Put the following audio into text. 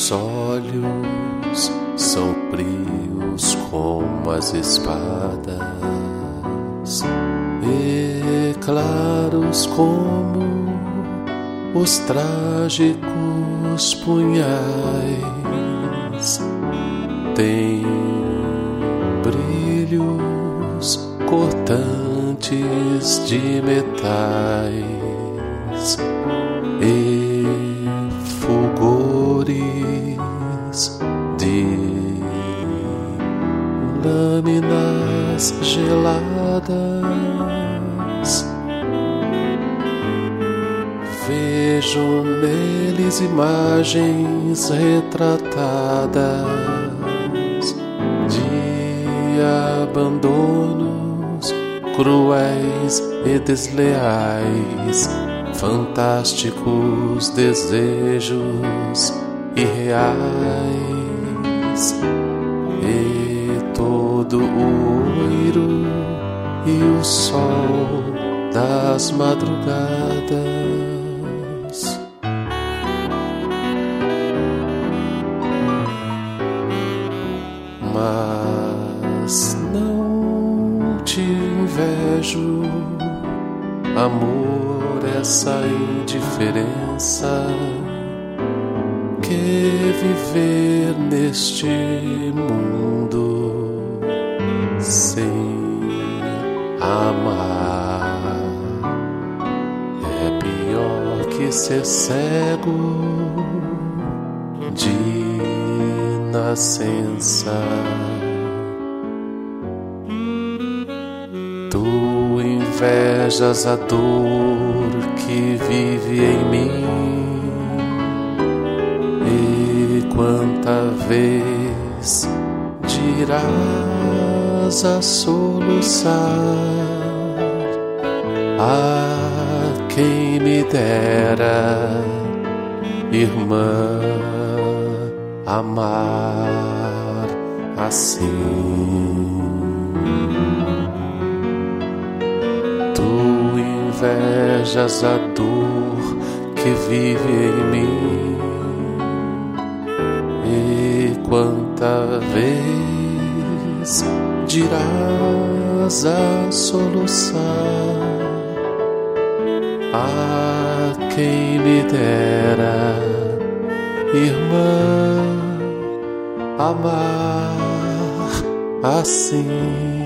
Teus olhos são frios como as espadas e claros como os trágicos punhais. Tem brilhos cortantes de metais e fulgores de lâminas geladas. Vejo neles imagens retratadas de abandonos cruéis e desleais, fantásticos desejos irreais, e todo o oiro e o sol das madrugadas. Mas não te invejo, amor, essa indiferença que viver neste mundo sem amar é pior que ser cego de nascença. Tu invejas a dor que vive em mim, e quanta vez dirás a soluçar: ah, quem me dera, irmã, amar assim. Tu invejas a dor que vive em mim, e quanta vez dirás a soluçar: ah, quem me dera, irmã, amar assim.